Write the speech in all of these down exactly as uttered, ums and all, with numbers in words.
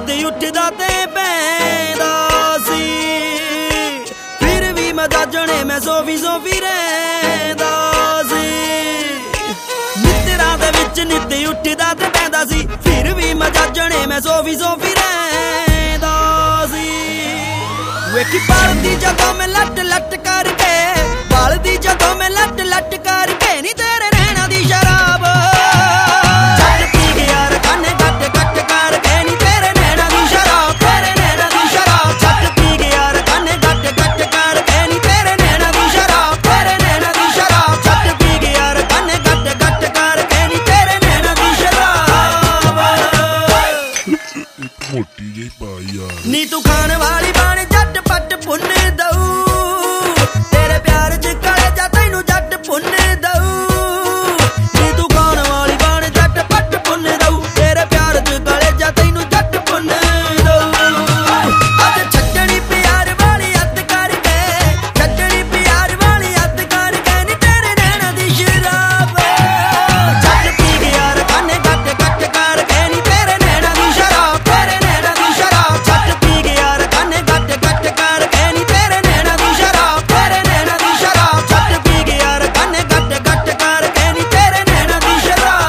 ਨਿੱਤ ਉੱਠਦਾ ਤੇ ਪੈਂਦਾ ਸੀ, ਫਿਰ ਵੀ ਮੈਂ ਜਾਜਣੇ ਮੈਂ ਸੋਫੀ ਸੋਫੀ ਰਹਿੰਦਾ ਸੀ। ਮਿੱਤਰਾਂ ਦੇ ਵਿੱਚ ਨਿੱਤ ਉੱਠਦਾ ਤੇ ਪੈਂਦਾ ਸੀ, ਫਿਰ ਵੀ ਮੈਂ ਜਾਜਣੇ ਮੈਂ ਸੋਫੀ ਸੋਫੀ ਰਹਿੰਦਾ ਸੀ। ਵੇਖੀ ਪੜਦੀ ਜਦੋਂ ਮੈਂ ਲੱਟ ਲੱਟ ਕਰਕੇ, ਬਲਦੀ ਜਦੋਂ ਮੈਂ ਲੱਟ ਲੱਟ ਕਰਕੇ, ਨੀ ਤੇਰੇ ਰਹਿਣਾ ਦੀ ਸ਼ਰਾਬ ਛੱਡ ਪੀ ਗਿਆ ਰਕਾਨੇ ਗੱਟ ਗੱਟ ਕਰਕੇ, ਨੀ ਤੇਰੇ ਰਹਿਣਾ ਦੀ ਸ਼ਰਾਬ, ਤੇਰੇ ਰਹਿਣਾ ਦੀ ਸ਼ਰਾਬ ਛੱਡ ਪੀ ਗਿਆ ਰਕਾਨੇ ਗੱਟ ਗੱਟ ਕਰਕੇ, ਨੀ ਤੇਰੇ ਰਹਿਣਾ ਦੀ ਸ਼ਰਾਬ, ਤੇਰੇ ਰਹਿਣਾ ਦੀ ਸ਼ਰਾਬ ਛੱਡ ਪੀ ਗਿਆ ਰਕਾਨੇ ਗੱਟ ਗੱਟ ਕਰਕੇ, ਨੀ ਤੇਰੇ ਰਹਿਣਾ ਦੀ ਸ਼ਰਾਬ। ਮੋਟੀ ਜਿਹੀ ਪਾਈ ਯਾਰ ਨੀ ਤੂੰ ਖਾਣ ਵਾਲੀ ਬਣ ਜੱਟ ਪੱਟ ਪੁੰਨ ਦਊ, ਤੇਰੇ ਪਿਆਰ ਚ ਕਲੇ ਜਾ ਤੈਨੂੰ ਜੱਟ ਪੁੰਨ ਦਊ। ਨੀ ਤੂੰ ਖਾਣ ਵਾਲੀ ਬਣ ਜੱਟ ਪੱਟ ਪੁੰਨ ਦਊ, ਤੇਰੇ ਪਿਆਰ ਚ ਕਲੇ ਜਾ ਤੈਨੂੰ ਜੱਟ ਪੁੰਨ ਦਊ। ਅੱਜ ਛੱਡਣੀ ਪਿਆਰ ਵਾਲੀ ਹੱਦ ਕਰਕੇ, ਛੱਡਣੀ ਪਿਆਰ ਵਾਲੀ ਹੱਦ ਕਰਕੇ, ਨੀ ਤੇਰੇ ਰਹਿਣਾ ਦੀ ਸ਼ਰਾਬ ਛੱਡ ਪੀ ਗਿਆ ਰਕਾਨੇ ਗੱਟ ਗੱਟ ਕਰਕੇ, ਨੀ ਤੇਰੇ ਰਹਿਣਾ ਦੀ ਸ਼ਰਾਬ, ਤੇਰੇ ਰਹਿਣਾ ਦੀ ਸ਼ਰਾਬ ਛੱਡ ਪੀ ਗਿਆ ਰਕਾਨੇ ਗੱਟ ਗੱਟ ਕਰਕੇ, ਨੀ ਤੇਰੇ ਰਹਿਣਾ ਦੀ ਸ਼ਰਾਬ, ਤੇਰੇ ਰਹਿਣਾ ਦੀ ਸ਼ਰਾਬ ਛੱਡ ਪੀ ਗਿਆ ਰਕਾਨੇ ਗੱਟ ਗੱਟ ਕਰਕੇ, ਨੀ ਤੇਰੇ ਰਹਿਣਾ ਦੀ ਸ਼ਰਾਬ।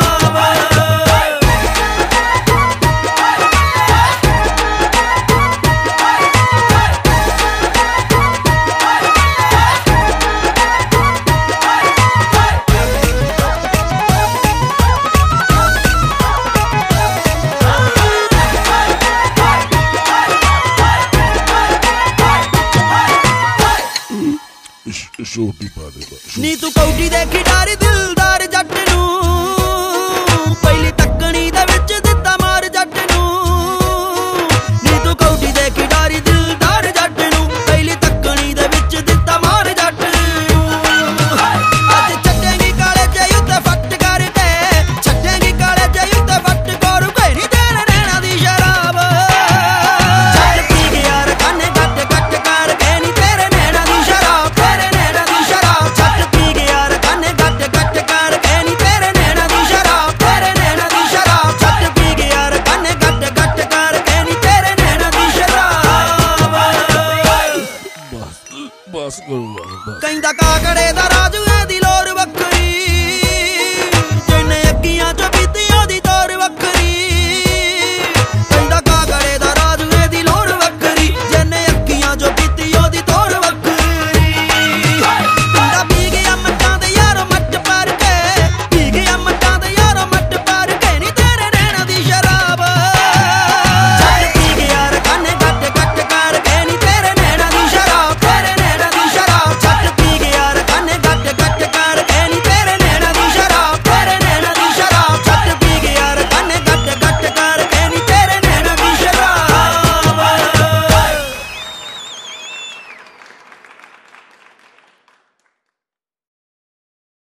ਛੋਟੀ ਪਾ ਦੇ ਬਸ। ਨੀ ਤੂੰ ਕੌਡੀ ਦੇ ਖਿਡਾਰੀ ਦਿਲਦਾਰ ਜੱਟ ਨੂੰ, ਪਹਿਲੀ ਤੱਕਣੀ ਦੇ ਵਿੱਚ ਦਿੱਤਾ ਮਾਰ ਜੱਟ ਨੂੰ। ਨੀ ਤੂੰ ਕੌਡੀ ਦੇ ਖਿਡਾਰੀ ਦਿਲਦਾਰ ਜੱਟ ਨੂੰ, ਪਹਿਲੀ ਤੱਕਣੀ ਦੇ ਵਿੱਚ ਦਿੱਤਾ ਮਾਰ ਜੱਟ ਨੂੰ। ਅੱਜ ਛੱਡੇਂਗੀ ਕਾਲੇ ਜੇ ਉੱਤੇ ਫੱਟ ਕਰਕੇ, ਛੱਡੇਂਗੀ ਕਾਲੇ ਜੇ ਉੱਤੇ ਫੱਟ ਕਰੂਗੇ, ਨੀ ਤੇਰੇ ਰਹਿਣਾ ਦੀ ਸ਼ਰਾਬ ਛੱਡ ਪੀ ਗਿਆ ਰਕਾਨੇ ਗੱਟ ਗੱਟ ਕਰਕੇ, ਨੀ ਤੇਰੇ ਰਹਿਣਾ ਦੀ ਸ਼ਰਾਬ, ਤੇਰੇ ਰਹਿਣਾ ਦੀ ਸ਼ਰਾਬ ਛੱਡ ਪੀ ਗਿਆ ਰਕਾਨੇ ਗੱਟ ਗੱਟ ਕਰਕੇ, ਨੀ ਤੇਰੇ ਰਹਿਣਾ ਦੀ ਸ਼ਰਾਬ, ਤੇਰੇ ਰਹਿਣਾ ਦੀ ਸ਼ਰਾਬ ਛੱਡ ਪੀ ਗਿਆ ਰਕਾਨੇ ਗੱਟ ਗੱਟ ਕਰਕੇ, ਨੀ ਤੇਰੇ ਰਹਿਣਾ ਦੀ ਸ਼ਰਾਬ। ਬਸ ਬਸ ਕਰੋ ਬਸ। ਕਹਿੰਦਾ ਕਾਕੜੇ ਦਾ